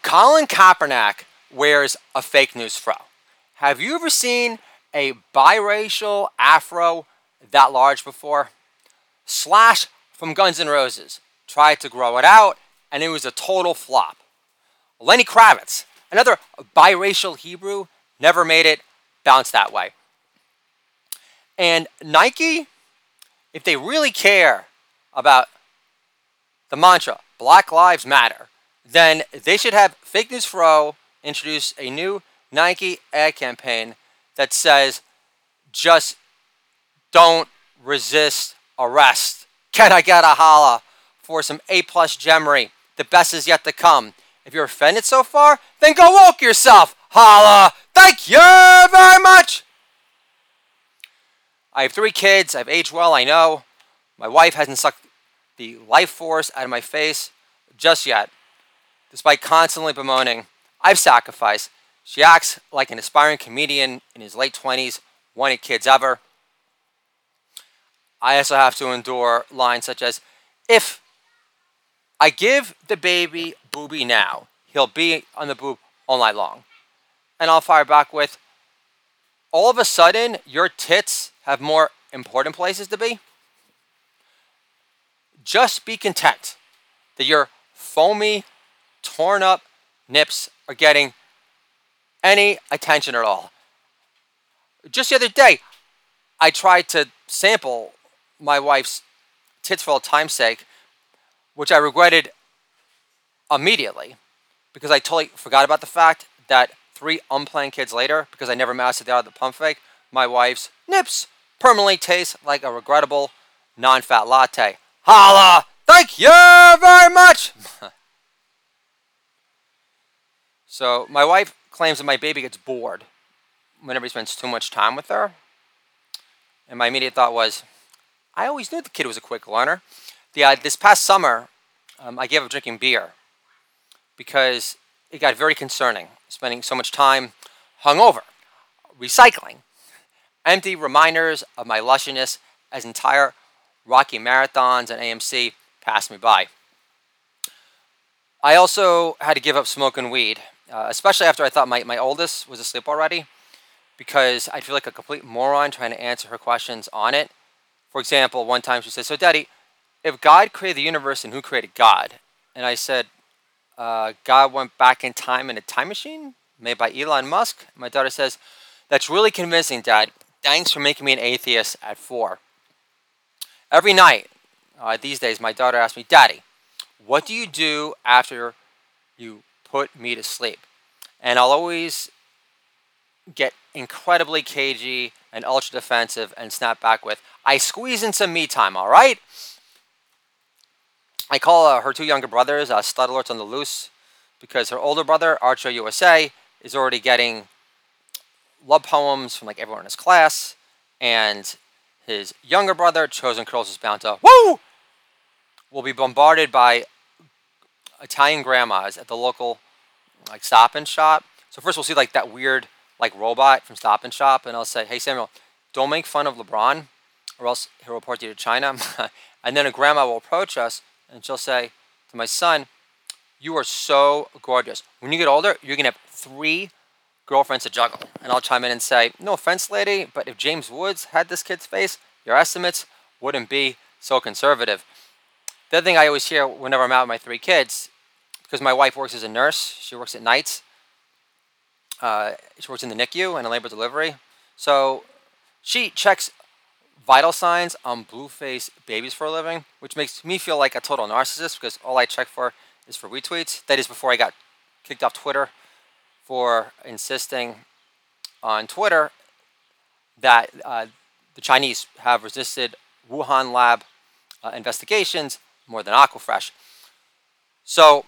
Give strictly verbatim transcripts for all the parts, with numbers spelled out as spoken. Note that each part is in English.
Colin Kaepernick wears a fake news fro. Have you ever seen a biracial afro that large before? Slash from Guns N' Roses tried to grow it out, and it was a total flop. Lenny Kravitz, another biracial Hebrew, never made it bounce that way. And Nike, if they really care about the mantra Black Lives Matter, then they should have Fake News Fro introduce a new Nike ad campaign that says, just don't resist arrest. Can I get a holla for some A-plus Gemery? The best is yet to come. If you're offended so far, then go woke yourself. Holla. Thank you very much. I have three kids. I've aged well, I know. My wife hasn't sucked the life force out of my face just yet. Despite constantly bemoaning, I've sacrificed. She acts like an aspiring comedian in his late twenties, wanted kids ever. I also have to endure lines such as, if I give the baby booby now, he'll be on the boob all night long. And I'll fire back with, all of a sudden, your tits have more important places to be? Just be content that your foamy, torn up nips are getting any attention at all. Just the other day, I tried to sample my wife's tits for all time's sake, which I regretted immediately because I totally forgot about the fact that three unplanned kids later, because I never mastered the art of the pump fake, my wife's nips permanently taste like a regrettable non-fat latte. Holla! Thank you very much! So my wife claims that my baby gets bored whenever he spends too much time with her. And my immediate thought was, I always knew the kid was a quick learner. The, uh, this past summer, um, I gave up drinking beer because it got very concerning, spending so much time hungover, recycling, empty reminders of my lusciousness as entire Rocky marathons and A M C passed me by. I also had to give up smoking weed, uh, especially after I thought my, my oldest was asleep already, because I feel like a complete moron trying to answer her questions on it. For example, one time she said, so Daddy, if God created the universe, and who created God? And I said, uh, God went back in time in a time machine made by Elon Musk. My daughter says, that's really convincing, Dad. Thanks for making me an atheist at four. Every night, uh, these days, my daughter asks me, Daddy, what do you do after you put me to sleep? And I'll always get incredibly cagey and ultra defensive and snap back with, I squeeze in some me time, all right? I call uh, her two younger brothers uh, stud alerts on the loose because her older brother, Archer U S A, is already getting love poems from like everyone in his class, and his younger brother, Chosen Curls, is bound to, woo! Will be bombarded by Italian grandmas at the local like Stop and Shop. So first we'll see like that weird like robot from Stop and Shop, and I'll say, hey Samuel, don't make fun of LeBron or else he'll report you to China. And then a grandma will approach us and she'll say to my son, you are so gorgeous. When you get older, you're going to have three girlfriends to juggle. And I'll chime in and say, no offense, lady, but if James Woods had this kid's face, your estimates wouldn't be so conservative. The other thing I always hear whenever I'm out with my three kids, because my wife works as a nurse, she works at nights. Uh, she works in the N I C U and in labor delivery. So she checks vital signs on blue-faced babies for a living, which makes me feel like a total narcissist because all I check for is for retweets. That is before I got kicked off Twitter for insisting on Twitter that uh, the Chinese have resisted Wuhan lab uh, investigations more than Aquafresh. So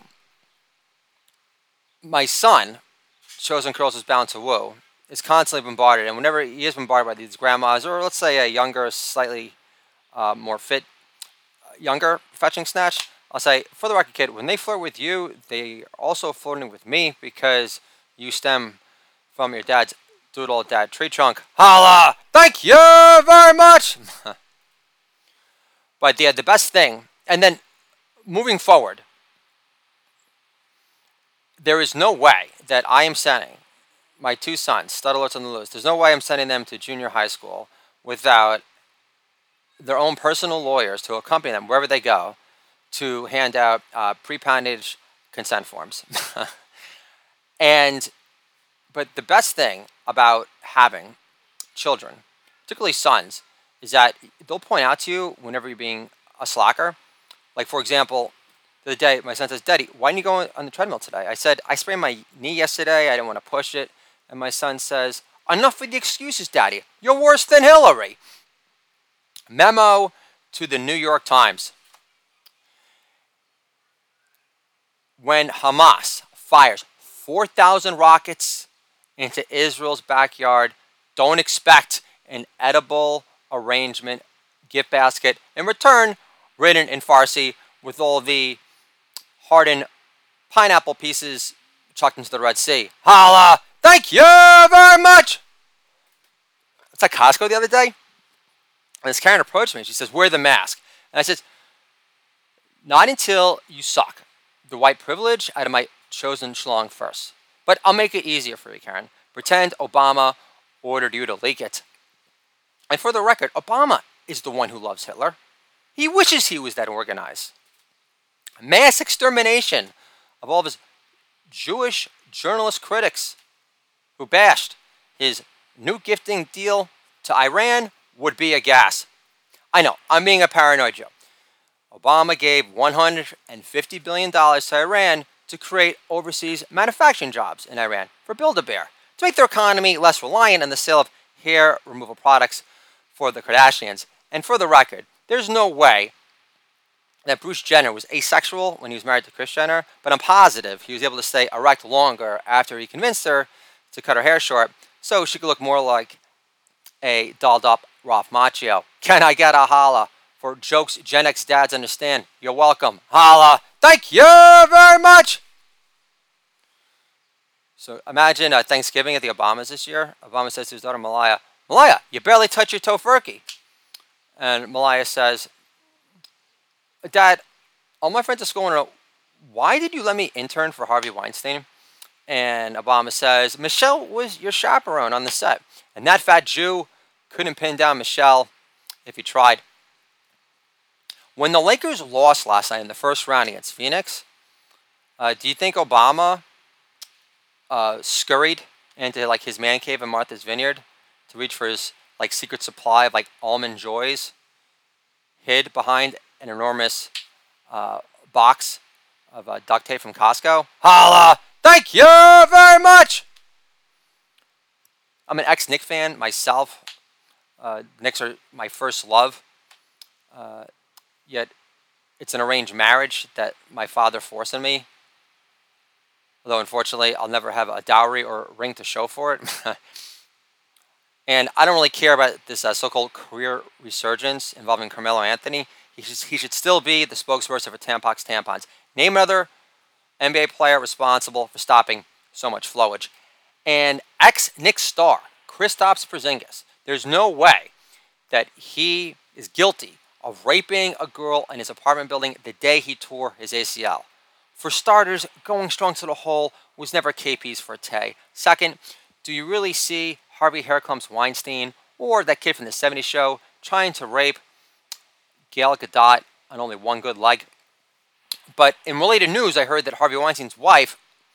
my son, Chosen Curls is bound to woo, is constantly bombarded, and whenever he is bombarded by these grandmas, or let's say a younger, slightly uh, more fit, uh, younger fetching snatch, I'll say, for the record, kid, when they flirt with you, they are also flirting with me because you stem from your dad's doodle dad tree trunk. Holla! Thank you very much! But the, the best thing, and then moving forward, there is no way that I am sending my two sons, Stud Alerts on the Loose, there's no way I'm sending them to junior high school without their own personal lawyers to accompany them wherever they go to hand out uh, pre-packaged consent forms. and, but the best thing about having children, particularly sons, is that they'll point out to you whenever you're being a slacker. Like, for example, the other day, my son says, Daddy, why didn't you go on the treadmill today? I said, I sprained my knee yesterday. I didn't want to push it. And my son says, enough with the excuses, Daddy. You're worse than Hillary. Memo to the New York Times. When Hamas fires four thousand rockets into Israel's backyard, don't expect an edible arrangement gift basket in return, written in Farsi with all the hardened pineapple pieces chucked into the Red Sea. Holla! Thank you very much! It's like Costco the other day. And this Karen approached me. She says, wear the mask. And I said, not until you suck the white privilege out of my chosen schlong first. But I'll make it easier for you, Karen. Pretend Obama ordered you to leak it. And for the record, Obama is the one who loves Hitler. He wishes he was that organized. Mass extermination of all of his Jewish journalist critics who bashed his new gifting deal to Iran would be a gas. I know, I'm being a paranoid Joe. Obama gave one hundred fifty billion dollars to Iran to create overseas manufacturing jobs in Iran for Build-A-Bear, to make their economy less reliant on the sale of hair removal products for the Kardashians. And for the record, there's no way that Bruce Jenner was asexual when he was married to Kris Jenner, but I'm positive he was able to stay erect longer after he convinced her to cut her hair short so she could look more like a dolled up Ralph Macchio. Can I get a holla for jokes Gen X dads understand? You're welcome. Holla. Thank you very much. So imagine uh, Thanksgiving at the Obamas this year. Obama says to his daughter Malaya, Malaya, you barely touch your tofurkey. And Malaya says, Dad, all my friends at school want to know, why did you let me intern for Harvey Weinstein? And Obama says, Michelle was your chaperone on the set. And that fat Jew couldn't pin down Michelle if he tried. When the Lakers lost last night in the first round against Phoenix, uh, do you think Obama uh, scurried into like his man cave in Martha's Vineyard to reach for his like secret supply of like almond joys, hid behind an enormous uh, box of uh, duct tape from Costco? Holla! Thank you very much! I'm an ex-Knicks fan myself. Uh, Knicks are my first love. Uh, yet it's an arranged marriage that my father forced on me. Although, unfortunately, I'll never have a dowry or a ring to show for it. And I don't really care about this uh, so-called career resurgence involving Carmelo Anthony. He should, he should still be the spokesperson for Tampax tampons. Name another N B A player responsible for stopping so much flowage. And ex-Knicks star, Kristaps Porzingis, there's no way that he is guilty of raping a girl in his apartment building the day he tore his A C L. For starters, going strong to the hole was never K P's forte. Second, do you really see Harvey Hairclumps Weinstein or that kid from the seventies show trying to rape Gail Gadot on only one good leg? But in related news, I heard that Harvey Weinstein's wife,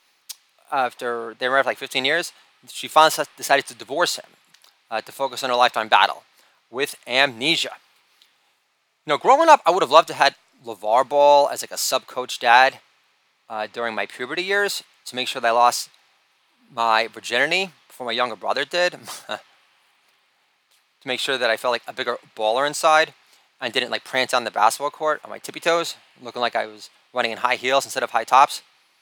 after they were married for like fifteen years, she finally decided to divorce him uh, to focus on her lifetime battle with amnesia. You know, growing up, I would have loved to have had LeVar Ball as like a sub-coach dad uh, during my puberty years to make sure that I lost my virginity before my younger brother did. To make sure that I felt like a bigger baller inside and didn't like prance on the basketball court on my tippy toes, looking like I was running in high heels instead of high tops.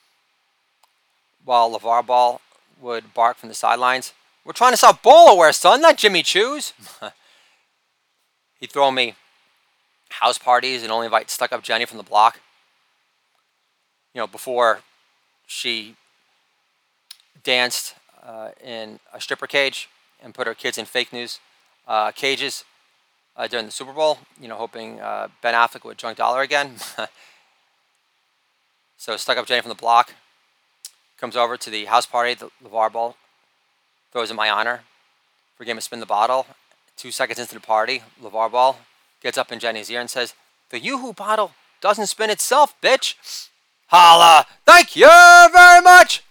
While LeVar Ball would bark from the sidelines, "We're trying to sell Ballaware, son, not Jimmy Choo's." He'd throw me house parties and only invite stuck-up Jenny from the block. You know, before she danced uh, in a stripper cage and put her kids in fake news uh, cages uh, during the Super Bowl, you know, hoping uh, Ben Affleck would drunk dollar again. So stuck-up Jenny from the block comes over to the house party that LeVar Ball throws in my honor for a game of Spin the Bottle. Two seconds into the party, LeVar Ball gets up in Jenny's ear and says, "The Yoo-Hoo bottle doesn't spin itself, bitch." Holla! Thank you very much!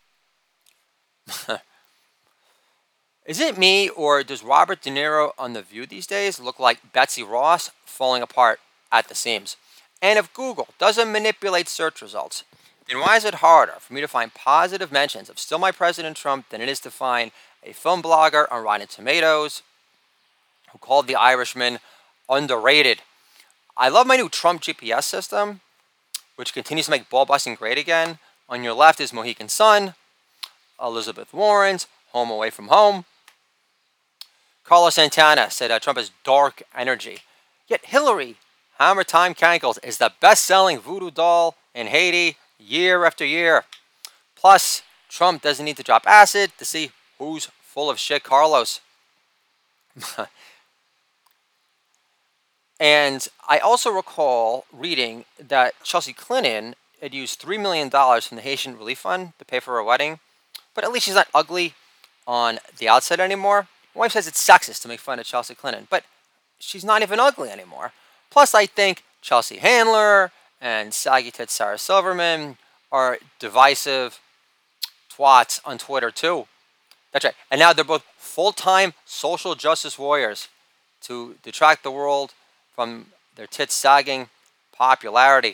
Is it me, or does Robert De Niro on The View these days look like Betsy Ross falling apart at the seams? And if Google doesn't manipulate search results, then why is it harder for me to find positive mentions of Still My President Trump than it is to find a film blogger on Rotten Tomatoes who called The Irishman underrated? I love my new Trump G P S system, which continues to make ball busting great again. On your left is Mohican Sun, Elizabeth Warren's Home Away from Home. Carlos Santana said uh, Trump has dark energy. Yet Hillary, Hammer Time Cankles, is the best-selling voodoo doll in Haiti year after year. Plus, Trump doesn't need to drop acid to see who's full of shit, Carlos. And I also recall reading that Chelsea Clinton had used three million dollars from the Haitian Relief Fund to pay for her wedding. But at least she's not ugly on the outside anymore. My wife says it's sexist to make fun of Chelsea Clinton, but she's not even ugly anymore. Plus, I think Chelsea Handler and saggy tit Sarah Silverman are divisive twats on Twitter too. That's right. And now they're both full-time social justice warriors to detract the world from their tits sagging popularity.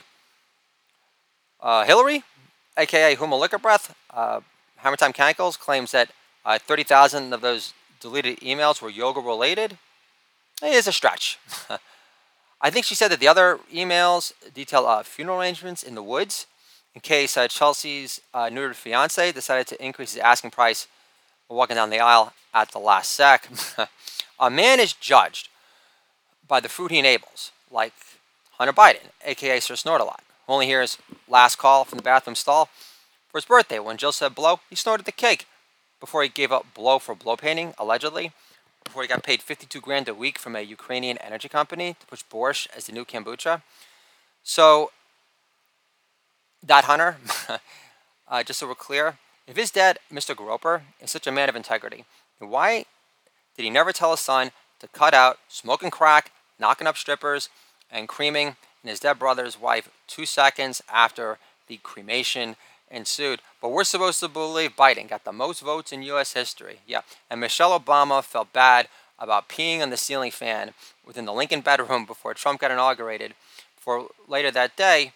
Uh, Hillary, aka Huma Liquor Breath, uh, Hammer Time Cankles, claims that uh, thirty thousand of those deleted emails were yoga related. It is a stretch. I think she said that the other emails detail uh, funeral arrangements in the woods in case uh, Chelsea's uh, neutered fiance decided to increase his asking price while walking down the aisle at the last sec. A man is judged by the fruit he enables, like Hunter Biden, aka Sir Snortalot, who only hears last call from the bathroom stall. For his birthday, when Jill said blow, he snorted the cake before he gave up blow for blow painting, allegedly, before he got paid fifty-two grand a week from a Ukrainian energy company to push borscht as the new kombucha. So, that Hunter, uh, just so we're clear, if his dad, Mister Groper, is such a man of integrity, then why did he never tell his son to cut out smoking crack, knocking up strippers, and creaming in his dead brother's wife two seconds after the cremation ensued? But we're supposed to believe Biden got the most votes in U S history. Yeah, and Michelle Obama felt bad about peeing on the ceiling fan within the Lincoln bedroom before Trump got inaugurated. For later that day,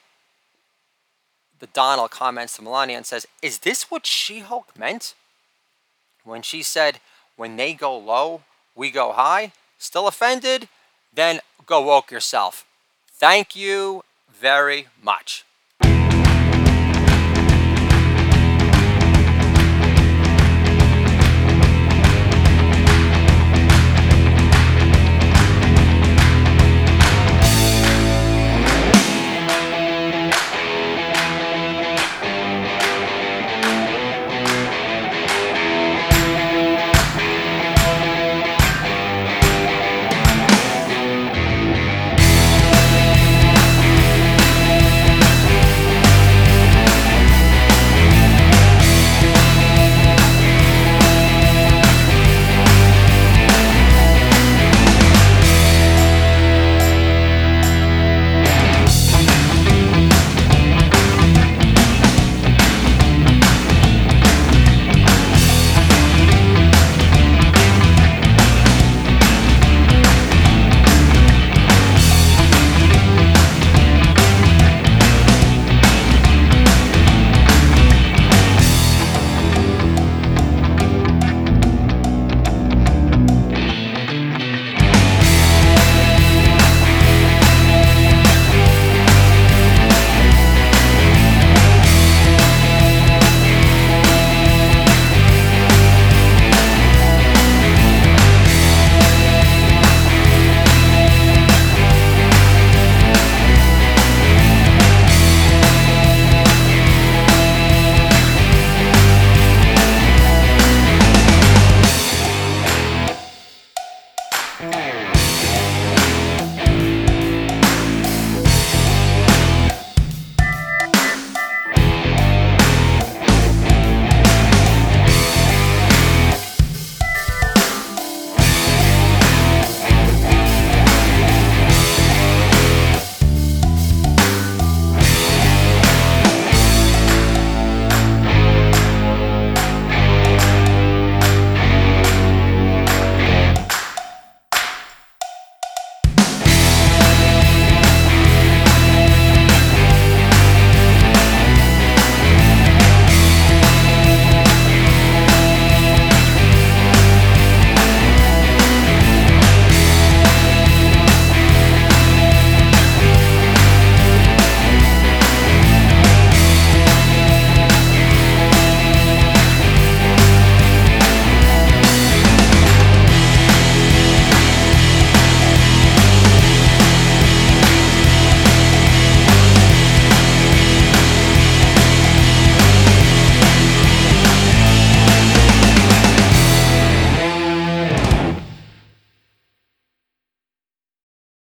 the Donald comments to Melania and says, "Is this what She-Hulk meant when she said, when they go low, we go high?" Still offended? Then go woke yourself. Thank you very much.